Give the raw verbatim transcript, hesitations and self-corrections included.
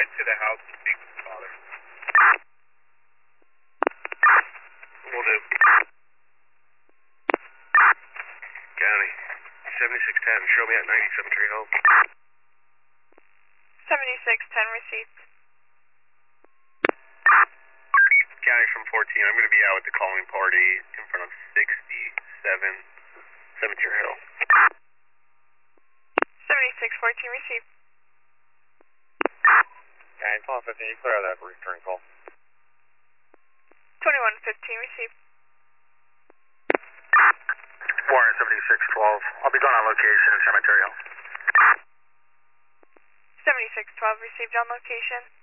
right to the house and speak to the father. Will do. County, seventy-six ten, show me at ninety-seven Tree Hill. seventy-six ten received. County from fourteen, I'm going to be out with the calling party in front of sixty-seven Cemetery Hill. seventy-six fourteen received. County twelve fifteen, you clear that return call. twenty-one fifteen received. Warren seventy-six twelve, I'll be going on location in Cemetery Hill. seventy-six twelve received on location.